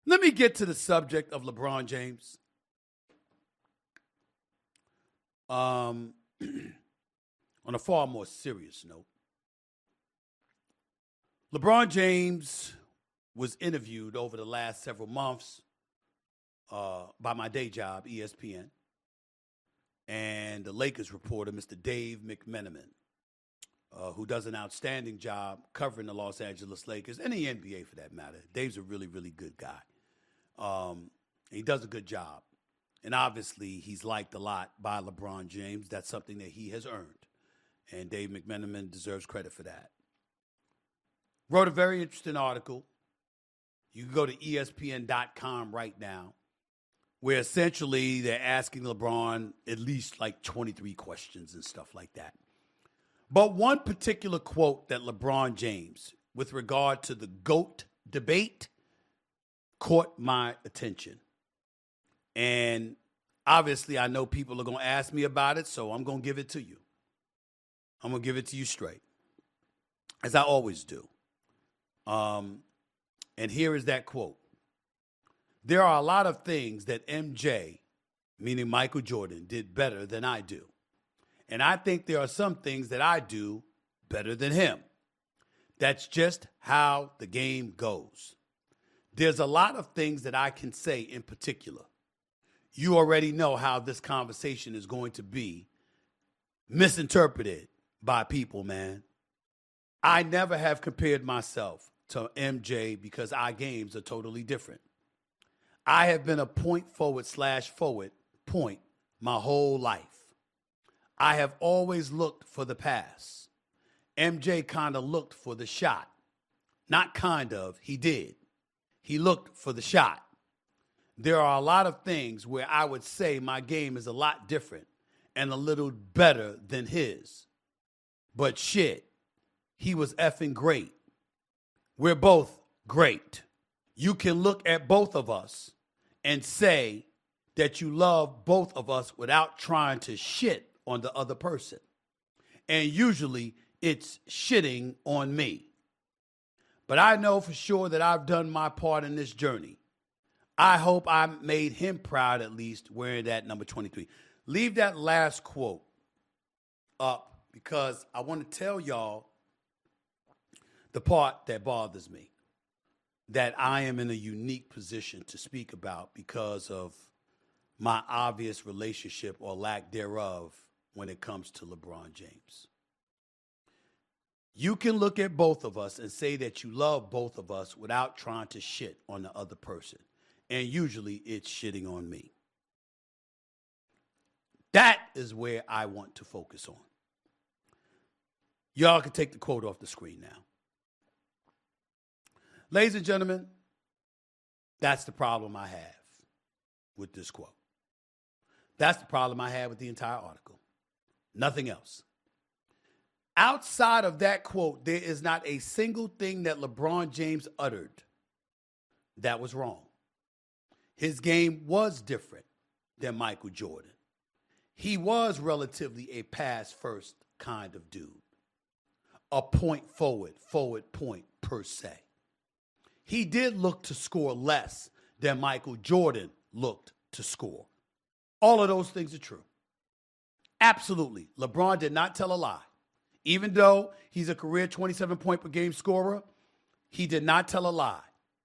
Let me get to the subject of LeBron James. On a far more serious note, LeBron James was interviewed over the last several months by my day job, ESPN, and the Lakers reporter, Mr. Dave McMenamin, who does an outstanding job covering the Los Angeles Lakers and the NBA for that matter. Dave's a really, really good guy. He does a good job. And obviously, he's liked a lot by LeBron James. That's something that he has earned. And Dave McMenamin deserves credit for that. Wrote a very interesting article. You can go to ESPN.com right now, where essentially they're asking LeBron at least like 23 questions and stuff like that. But one particular quote that LeBron James, with regard to the GOAT debate, caught my attention. And obviously, I know people are going to ask me about it, so I'm going to give it to you. I'm going to give it to you straight, as I always do. And here is that quote. There are a lot of things that MJ, meaning Michael Jordan, did better than I do. And I think there are some things that I do better than him. That's just how the game goes. There's a lot of things that I can say in particular. You already know how this conversation is going to be misinterpreted by people, man. I never have compared myself to MJ because our games are totally different. I have been a point forward point my whole life. I have always looked for the pass. MJ kind of looked for the shot. Not kind of, he did. He looked for the shot. There are a lot of things where I would say my game is a lot different and a little better than his. But shit, he was effing great. We're both great. You can look at both of us and say that you love both of us without trying to shit on the other person. And usually it's shitting on me. But I know for sure that I've done my part in this journey. I hope I made him proud at least wearing that number 23. Leave that last quote up because I want to tell y'all the part that bothers me, that I am in a unique position to speak about because of my obvious relationship or lack thereof when it comes to LeBron James. You can look at both of us and say that you love both of us without trying to shit on the other person. And usually it's shitting on me. That is where I want to focus on. Y'all can take the quote off the screen now. Ladies and gentlemen, that's the problem I have with this quote. That's the problem I have with the entire article. Nothing else. Outside of that quote, there is not a single thing that LeBron James uttered that was wrong. His game was different than Michael Jordan. He was relatively a pass-first kind of dude. A point forward point per se. He did look to score less than Michael Jordan looked to score. All of those things are true. Absolutely. LeBron did not tell a lie. Even though he's a career 27-point per game scorer, he did not tell a lie.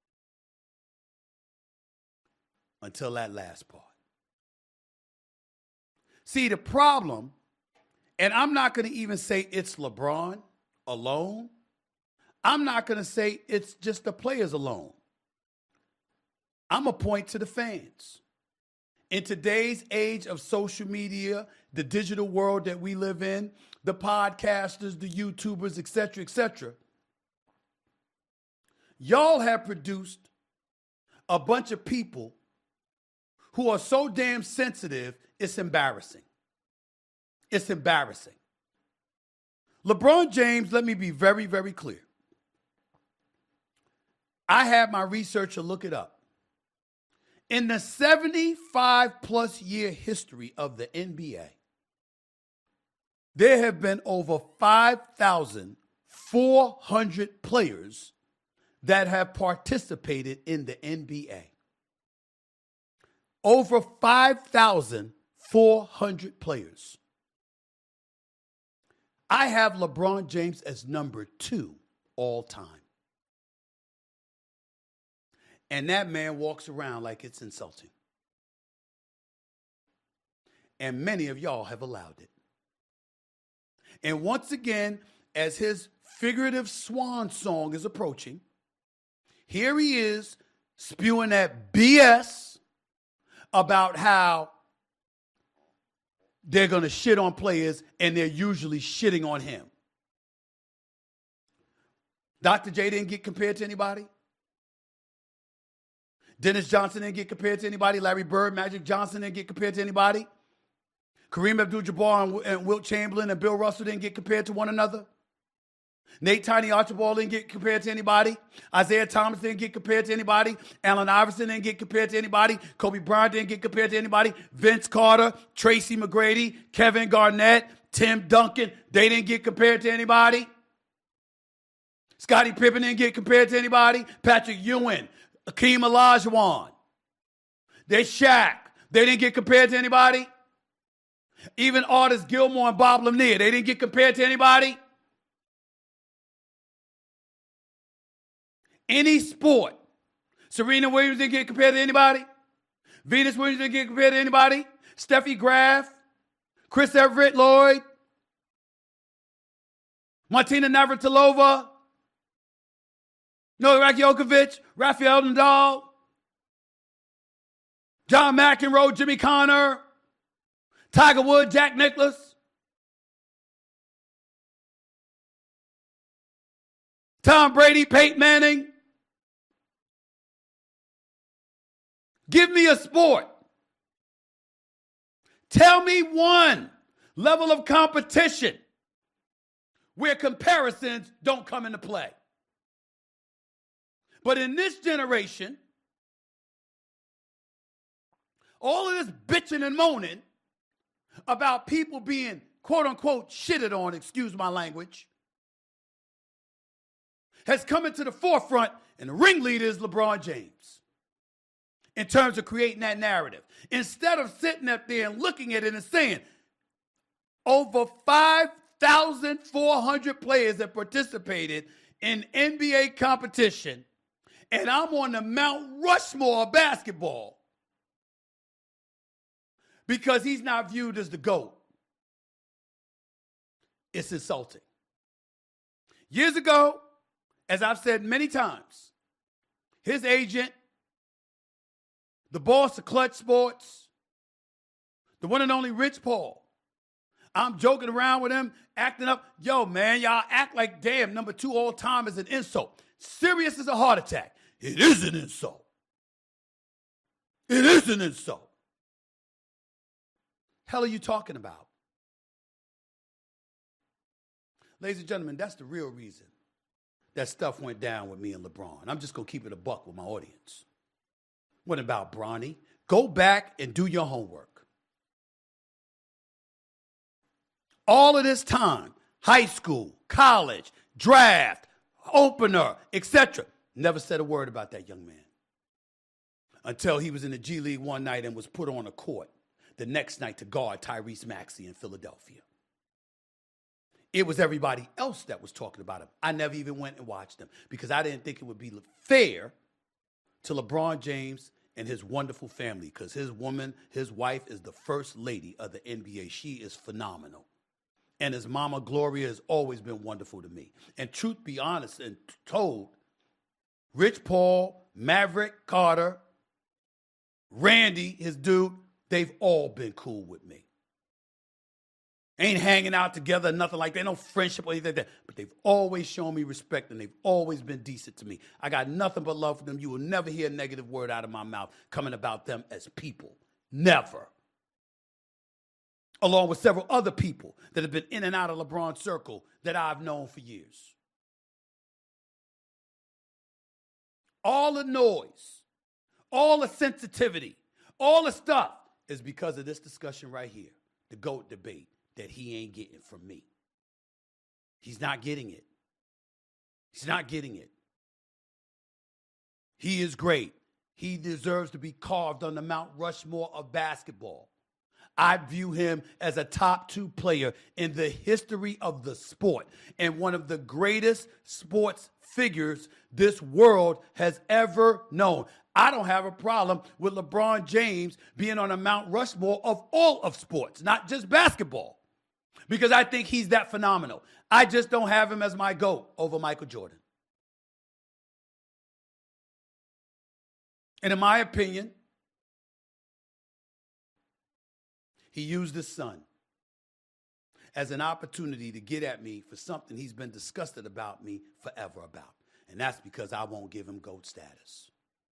Until that last part. See, the problem, and I'm not going to even say it's LeBron alone. I'm not going to say it's just the players alone. I'm going to point to the fans. In today's age of social media, the digital world that we live in, the podcasters, the YouTubers, etc., y'all have produced a bunch of people who are so damn sensitive, it's embarrassing. It's embarrassing. LeBron James, let me be very, very clear. I had my researcher look it up. In the 75-plus year history of the NBA, there have been over 5,400 players that have participated in the NBA. Over 5,400 players. I have LeBron James as number 2 all time. And that man walks around like it's insulting. And many of y'all have allowed it. And once again, as his figurative swan song is approaching, here he is spewing that BS about how they're going to shit on players and they're usually shitting on him. Dr. J didn't get compared to anybody. Dennis Johnson didn't get compared to anybody. Larry Bird, Magic Johnson didn't get compared to anybody. Kareem Abdul-Jabbar and Wilt Chamberlain and Bill Russell didn't get compared to one another. Nate Tiny Archibald didn't get compared to anybody. Isaiah Thomas didn't get compared to anybody. Allen Iverson didn't get compared to anybody. Kobe Bryant didn't get compared to anybody. Vince Carter, Tracy McGrady, Kevin Garnett, Tim Duncan, they didn't get compared to anybody. Scottie Pippen didn't get compared to anybody. Patrick Ewing, Akeem Olajuwon, they Shaq, they didn't get compared to anybody. Even Artis Gilmore and Bob Lanier, they didn't get compared to anybody. Any sport. Serena Williams didn't get compared to anybody. Venus Williams didn't get compared to anybody. Steffi Graf, Chris Everett Lloyd, Martina Navratilova, Novak Djokovic, Rafael Nadal, John McEnroe, Jimmy Connor, Tiger Woods, Jack Nicklaus, Tom Brady, Peyton Manning. Give me a sport. Tell me one level of competition where comparisons don't come into play. But in this generation, all of this bitching and moaning about people being quote unquote shitted on, excuse my language, has come into the forefront, and the ringleader is LeBron James in terms of creating that narrative. Instead of sitting up there and looking at it and saying, over 5,400 players have participated in NBA competition, and I'm on the Mount Rushmore of basketball because he's not viewed as the GOAT. It's insulting. Years ago, as I've said many times, his agent, the boss of Clutch Sports, the one and only Rich Paul, I'm joking around with him, acting up. Yo, man, y'all act like damn number 2 all time is an insult. Serious as a heart attack. It is an insult. It is an insult. Hell are you talking about? Ladies and gentlemen, that's the real reason that stuff went down with me and LeBron. I'm just going to keep it a buck with my audience. What about Bronny? Go back and do your homework. All of this time, high school, college, draft, opener, etc., never said a word about that young man until he was in the G League one night and was put on a court the next night to guard Tyrese Maxey in Philadelphia. It was everybody else that was talking about him. I never even went and watched him because I didn't think it would be fair to LeBron James and his wonderful family, because his wife is the first lady of the NBA. She is phenomenal. And his mama, Gloria, has always been wonderful to me. And truth be honest and told, Rich Paul, Maverick Carter, Randy, his dude, they've all been cool with me. Ain't hanging out together, nothing like that. No friendship or anything like that. But they've always shown me respect, and they've always been decent to me. I got nothing but love for them. You will never hear a negative word out of my mouth coming about them as people. Never. Along with several other people that have been in and out of LeBron's circle that I've known for years. All the noise, all the sensitivity, all the stuff is because of this discussion right here, the GOAT debate. That he ain't getting from me. He's not getting it. He's not getting it. He is great. He deserves to be carved on the Mount Rushmore of basketball. I view him as a top 2 player in the history of the sport and one of the greatest sports figures this world has ever known. I don't have a problem with LeBron James being on a Mount Rushmore of all of sports, not just basketball, because I think he's that phenomenal. I just don't have him as my GOAT over Michael Jordan. And in my opinion, he used his son as an opportunity to get at me for something he's been disgusted about me forever about. And that's because I won't give him GOAT status.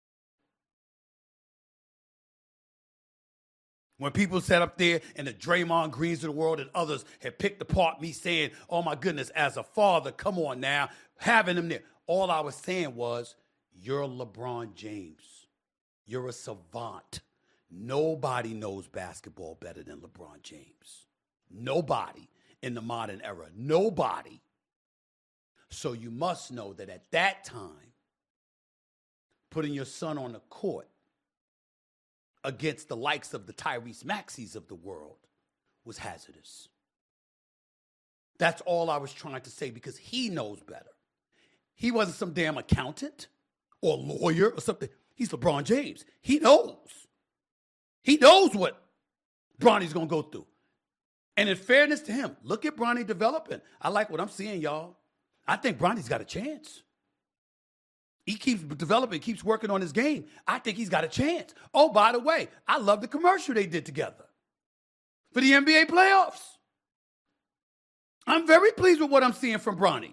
When people sat up there and the Draymond Greens of the world and others had picked apart me saying, oh my goodness, as a father, come on now, having him there. All I was saying was, you're LeBron James. You're a savant. Nobody knows basketball better than LeBron James. Nobody in the modern era. Nobody. So you must know that at that time, putting your son on the court against the likes of the Tyrese Maxeys of the world was hazardous. That's all I was trying to say, because he knows better. He wasn't some damn accountant or lawyer or something. He's LeBron James. He knows. He knows what Bronny's going to go through. And in fairness to him, look at Bronny developing. I like what I'm seeing, y'all. I think Bronny's got a chance. He keeps developing, keeps working on his game. I think he's got a chance. Oh, by the way, I love the commercial they did together for the NBA playoffs. I'm very pleased with what I'm seeing from Bronny.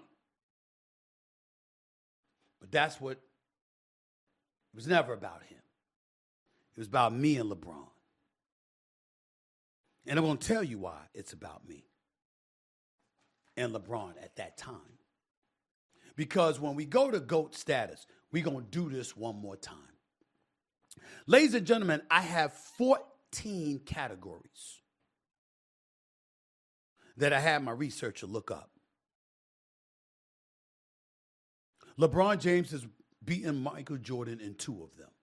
But that's what, it was never about him. It was about me and LeBron. And I'm going to tell you why it's about me and LeBron at that time. Because when we go to GOAT status, we're going to do this one more time. Ladies and gentlemen, I have 14 categories that I had my researcher look up. LeBron James has beaten Michael Jordan in 2 of them.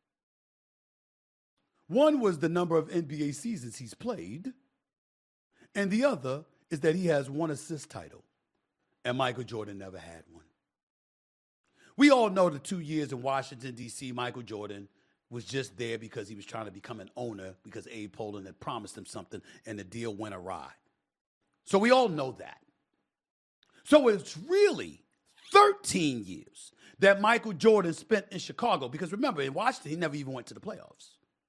One was the number of NBA seasons he's played, and the other is that he has 1 assist title, and Michael Jordan never had one. We all know the 2 years in Washington, D.C., Michael Jordan was just there because he was trying to become an owner because Abe Pollin had promised him something, and the deal went awry. So we all know that. So it's really 13 years that Michael Jordan spent in Chicago, because remember, in Washington, he never even went to the playoffs.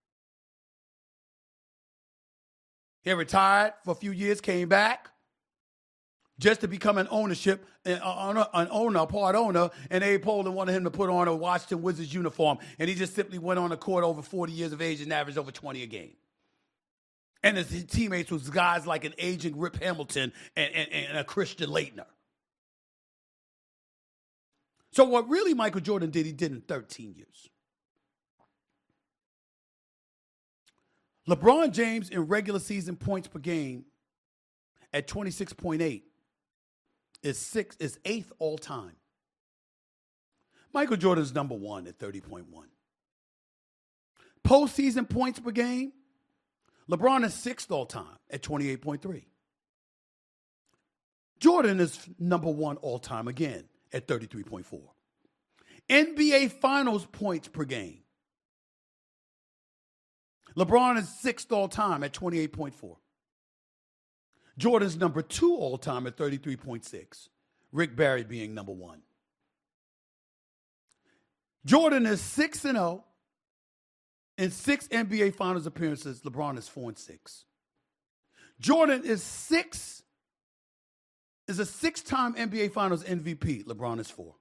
He retired for a few years, came back just to become an owner, part owner, and Abe Pollin wanted him to put on a Washington Wizards uniform, and he just simply went on the court over 40 years of age and averaged over 20 a game. And his teammates was guys like an aging Rip Hamilton and a Christian Laettner. So what really Michael Jordan did, he did in 13 years. LeBron James in regular season points per game at 26.8 is 8th all time. Michael Jordan's number 1 at 30.1. Postseason points per game, LeBron is 6th all time at 28.3. Jordan is number 1 all time again at 33.4. NBA Finals points per game, LeBron is 6th all time at 28.4. Jordan's number 2 all time at 33.6. Rick Barry being number 1. Jordan is 6-0 in 6 NBA Finals appearances. LeBron is 4-6. Jordan is a 6-time NBA Finals MVP. LeBron is 4.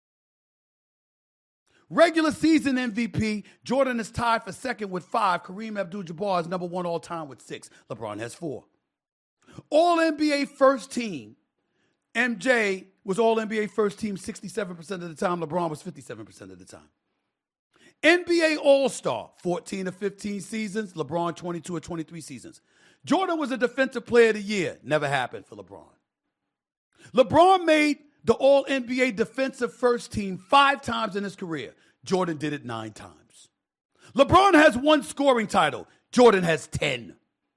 Regular season MVP, Jordan is tied for 2nd with 5. Kareem Abdul-Jabbar is number 1 all time with 6. LeBron has 4. All NBA first team, MJ was all NBA first team 67% of the time. LeBron was 57% of the time. NBA All-Star, 14 of 15 seasons. LeBron, 22 of 23 seasons. Jordan was a Defensive Player of the Year. Never happened for LeBron. LeBron made the All-NBA Defensive First Team 5 times in his career. Jordan did it 9 times. LeBron has 1 scoring title. Jordan has 10.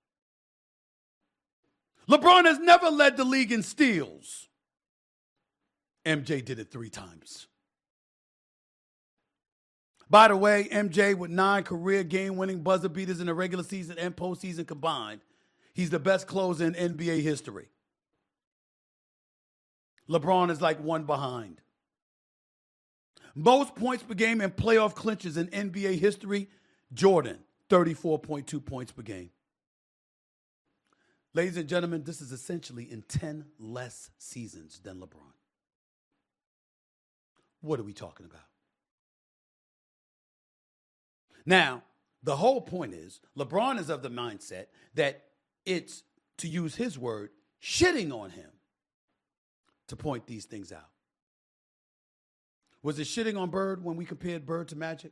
LeBron has never led the league in steals. MJ did it 3 times. By the way, MJ with 9 career game-winning buzzer beaters in the regular season and postseason combined, he's the best closer in NBA history. LeBron is like 1 behind. Most points per game and playoff clinches in NBA history, Jordan, 34.2 points per game. Ladies and gentlemen, this is essentially in 10 less seasons than LeBron. What are we talking about? Now, the whole point is, LeBron is of the mindset that it's, to use his word, shitting on him to point these things out. Was it shitting on Bird when we compared Bird to Magic?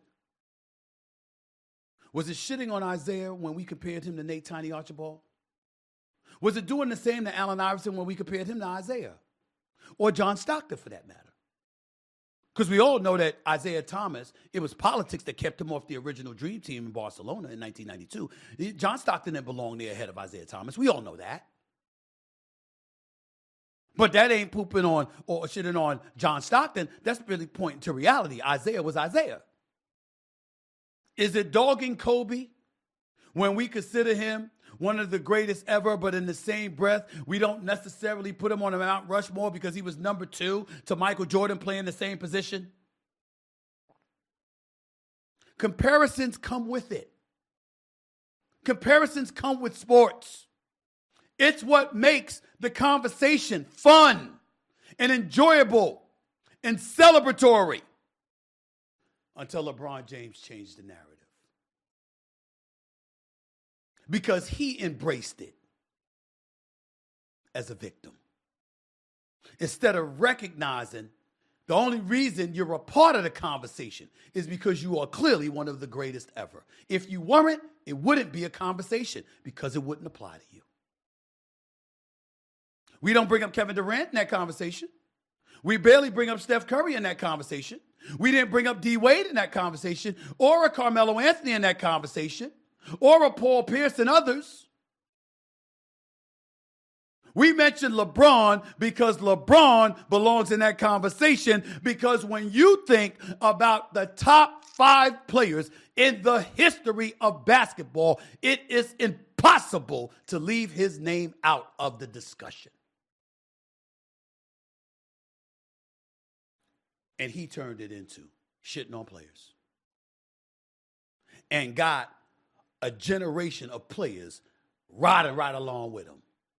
Was it shitting on Isaiah when we compared him to Nate Tiny Archibald? Was it doing the same to Allen Iverson when we compared him to Isaiah? Or John Stockton, for that matter? Because we all know that Isaiah Thomas, it was politics that kept him off the original Dream Team in Barcelona in 1992. John Stockton didn't belong there ahead of Isaiah Thomas. We all know that. But that ain't pooping on or shitting on John Stockton. That's really pointing to reality. Isaiah was Isaiah. Is it dogging Kobe when we consider him one of the greatest ever, but in the same breath, we don't necessarily put him on a Mount Rushmore because he was number 2 to Michael Jordan playing the same position? Comparisons come with it. Comparisons come with sports. It's what makes the conversation fun and enjoyable and celebratory until LeBron James changed the narrative. Because he embraced it as a victim. Instead of recognizing the only reason you're a part of the conversation is because you are clearly one of the greatest ever. If you weren't, it wouldn't be a conversation because it wouldn't apply to you. We don't bring up Kevin Durant in that conversation. We barely bring up Steph Curry in that conversation. We didn't bring up D. Wade in that conversation or a Carmelo Anthony in that conversation or a Paul Pierce and others. We mentioned LeBron because LeBron belongs in that conversation, because when you think about the top 5 players in the history of basketball, it is impossible to leave his name out of the discussion. And he turned it into shitting on players. And got a generation of players riding right along with him.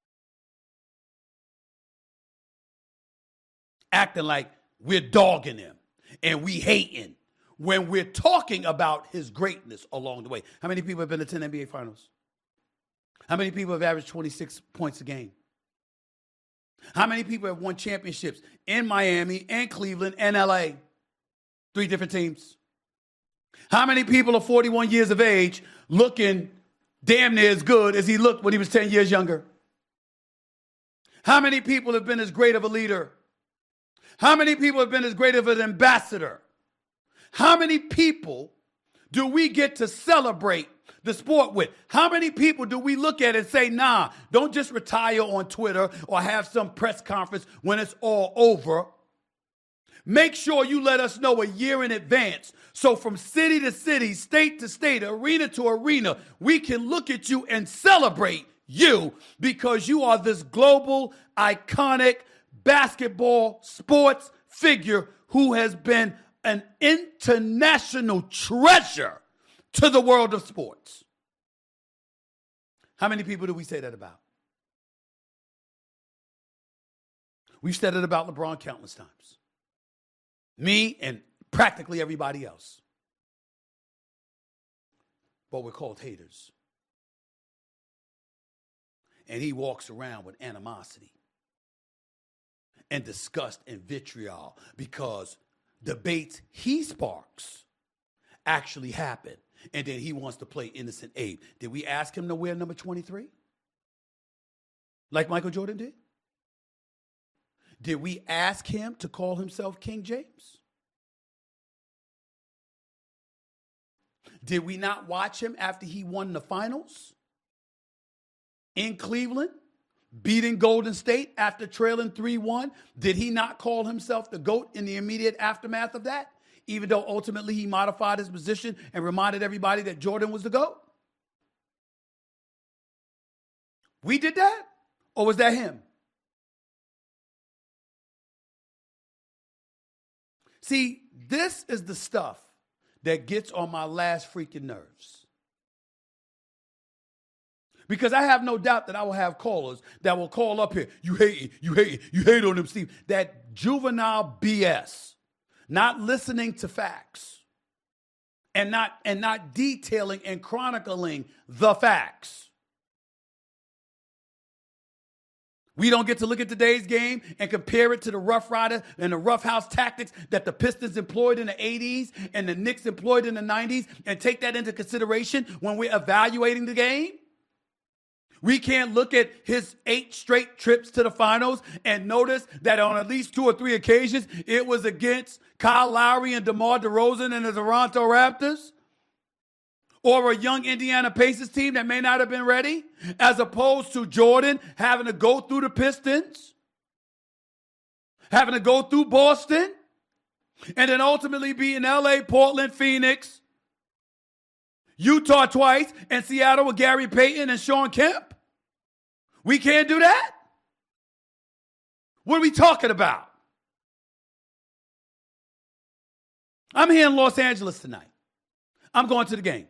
Acting like we're dogging him and we hating when we're talking about his greatness along the way. How many people have been to 10 NBA Finals? How many people have averaged 26 points a game? How many people have won championships in Miami and Cleveland and LA? 3 different teams. How many people are 41 years of age looking damn near as good as he looked when he was 10 years younger? How many people have been as great of a leader? How many people have been as great of an ambassador? How many people do we get to celebrate the sport with? How many people do we look at and say, nah, don't just retire on Twitter or have some press conference when it's all over? Make sure you let us know a year in advance. So from city to city, state to state, arena to arena, we can look at you and celebrate you because you are this global, iconic basketball sports figure who has been an international treasure to the world of sports. How many people do we say that about? We've said it about LeBron countless times. Me and practically everybody else. But we're called haters. And he walks around with animosity and disgust and vitriol because debates he sparks actually happen. And then he wants to play innocent Abe. Did we ask him to wear number 23? Like Michael Jordan did? Did we ask him to call himself King James? Did we not watch him after he won the finals in Cleveland, beating Golden State after trailing 3-1? Did he not call himself the GOAT in the immediate aftermath of that, even though ultimately he modified his position and reminded everybody that Jordan was the GOAT? We did that? Or was that him? See, this is the stuff that gets on my last freaking nerves. Because I have no doubt that I will have callers that will call up here. You hate on him, Steve. That juvenile BS. Not listening to facts. And not detailing and chronicling the facts. We don't get to look at today's game and compare it to the Rough Rider and the Rough House tactics that the Pistons employed in the 80s and the Knicks employed in the 90s and take that into consideration when we're evaluating the game. We can't look at his 8 straight trips to the finals and notice that on at least 2 or 3 occasions, it was against Kyle Lowry and DeMar DeRozan and the Toronto Raptors. Or a young Indiana Pacers team that may not have been ready, as opposed to Jordan having to go through the Pistons, having to go through Boston, and then ultimately be in LA, Portland, Phoenix, Utah twice, and Seattle with Gary Payton and Sean Kemp. We can't do that? What are we talking about? I'm here in Los Angeles tonight. I'm going to the game.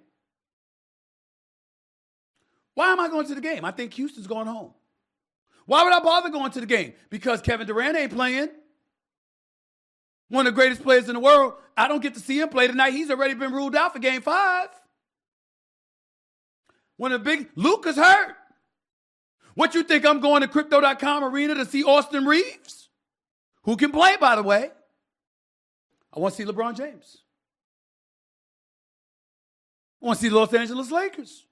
Why am I going to the game? I think Houston's going home. Why would I bother going to the game? Because Kevin Durant ain't playing. One of the greatest players in the world. I don't get to see him play tonight. He's already been ruled out for game 5. Luka's hurt. What you think I'm going to Crypto.com Arena to see Austin Reeves? Who can play, by the way? I want to see LeBron James. I want to see the Los Angeles Lakers.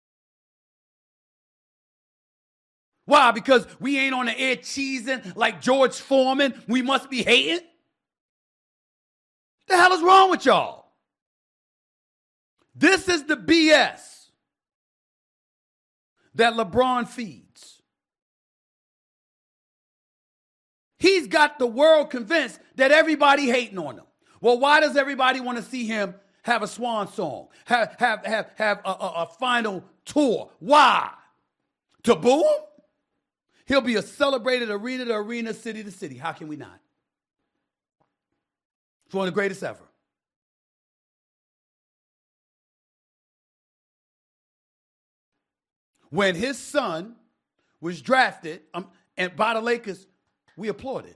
Why? Because we ain't on the air cheesing like George Foreman. We must be hating. The hell is wrong with y'all? This is the BS that LeBron feeds. He's got the world convinced that everybody hating on him. Well, why does everybody want to see him have a swan song, have a final tour? Why? To boo him? He'll be a celebrated arena to arena, city to city. How can we not? It's one of the greatest ever. When his son was drafted and by the Lakers, we applauded.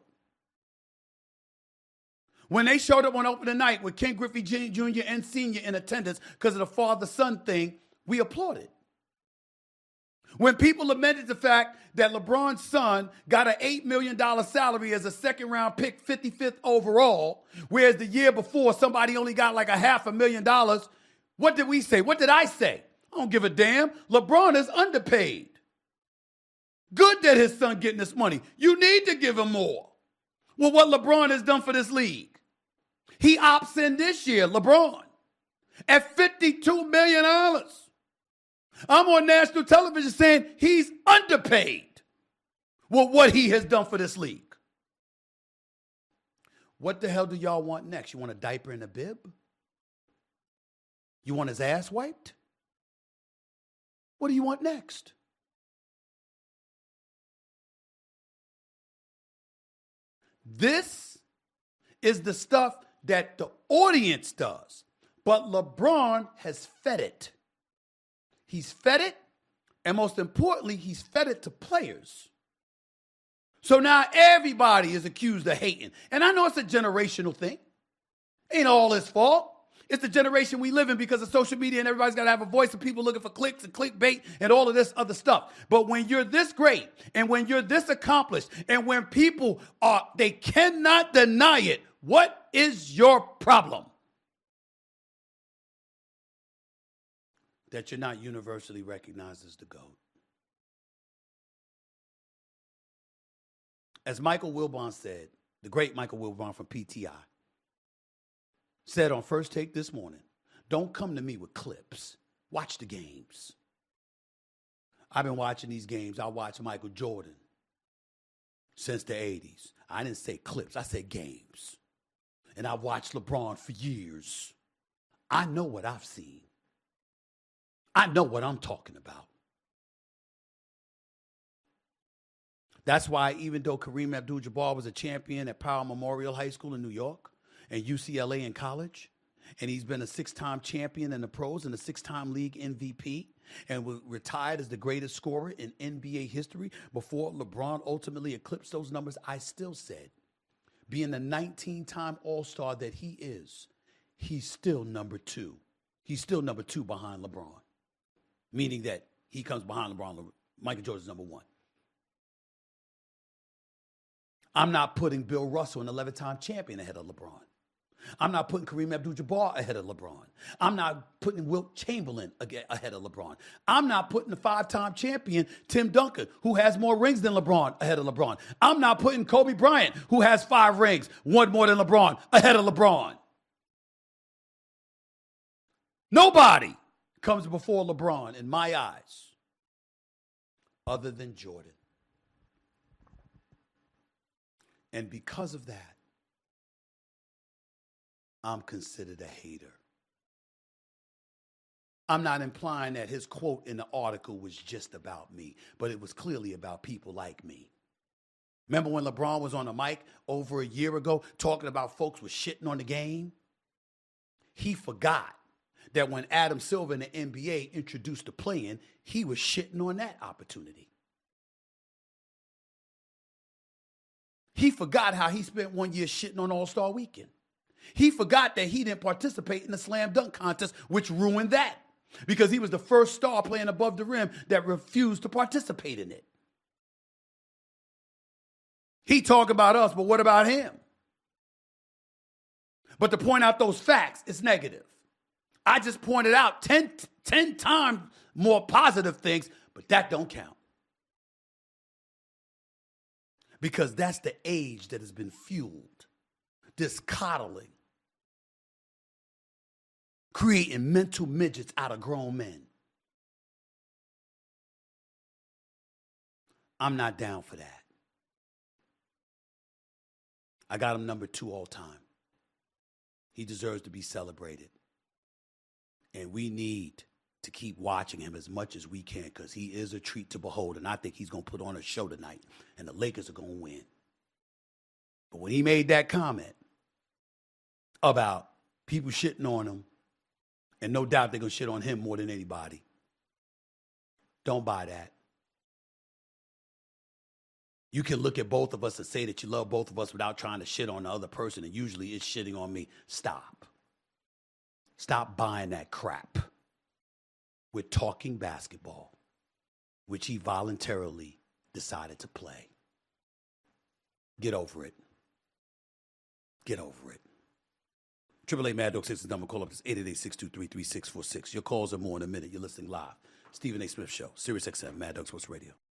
When they showed up on opening night with Ken Griffey Jr. and Sr. in attendance because of the father-son thing, we applauded. When people lamented the fact that LeBron's son got an $8 million salary as a second-round pick, 55th overall, whereas the year before somebody only got like $500,000, what did we say? What did I say? I don't give a damn. LeBron is underpaid. Good that his son getting this money. You need to give him more. Well, what LeBron has done for this league. He opts in this year, LeBron, at $52 million. I'm on national television saying he's underpaid with what he has done for this league. What the hell do y'all want next? You want a diaper and a bib? You want his ass wiped? What do you want next? This is the stuff that the audience does, but LeBron has fed it. He's fed it, and most importantly, he's fed it to players. So now everybody is accused of hating. And I know it's a generational thing. Ain't all his fault. It's the generation we live in because of social media and everybody's got to have a voice and people looking for clicks and clickbait and all of this other stuff. But when you're this great and when you're this accomplished and when people they cannot deny it, what is your problem? That you're not universally recognized as the GOAT. As Michael Wilbon said, the great Michael Wilbon from PTI, said on First Take this morning, Don't come to me with clips. Watch the games. I've been watching these games. I watched Michael Jordan since the 80s. I didn't say clips. I said games. And I watched LeBron for years. I know what I've seen. I know what I'm talking about. That's why even though Kareem Abdul-Jabbar was a champion at Powell Memorial High School in New York and UCLA in college, and he's been a 6-time champion in the pros and a 6-time league MVP, and was retired as the greatest scorer in NBA history before LeBron ultimately eclipsed those numbers, I still said, being the 19-time All-Star that he is, he's still number 2. He's still number 2 behind LeBron, meaning that he comes behind LeBron. Michael Jordan's number 1. I'm not putting Bill Russell, an 11-time champion, ahead of LeBron. I'm not putting Kareem Abdul-Jabbar ahead of LeBron. I'm not putting Wilt Chamberlain ahead of LeBron. I'm not putting the 5-time champion Tim Duncan, who has more rings than LeBron, ahead of LeBron. I'm not putting Kobe Bryant, who has 5 rings, 1 more than LeBron, ahead of LeBron. Nobody comes before LeBron in my eyes other than Jordan. And because of that, I'm considered a hater. I'm not implying that his quote in the article was just about me, but it was clearly about people like me. Remember when LeBron was on the mic over a year ago talking about folks was shitting on the game? He forgot that when Adam Silver in the NBA introduced the play-in, he was shitting on that opportunity. He forgot how he spent 1 year shitting on All-Star Weekend. He forgot that he didn't participate in the slam dunk contest, which ruined that because he was the first star playing above the rim that refused to participate in it. He talk about us, but what about him? But to point out those facts, it's negative. I just pointed out 10 times more positive things, but that don't count. Because that's the age that has been fueled, this coddling, creating mental midgets out of grown men. I'm not down for that. I got him number 2 all time. He deserves to be celebrated. And we need to keep watching him as much as we can because he is a treat to behold. And I think he's going to put on a show tonight, and the Lakers are going to win. But when he made that comment about people shitting on him, and no doubt they're going to shit on him more than anybody, don't buy that. You can look at both of us and say that you love both of us without trying to shit on the other person, and usually it's shitting on me. Stop. Stop buying that crap. We're talking basketball, which he voluntarily decided to play. Get over it. Get over it. 888 Mad Dog 6 is the number. Call up. It's 888-623-3646. Your calls are more in a minute. You're listening live. Stephen A. Smith Show, Sirius XM, Mad Dog Sports Radio.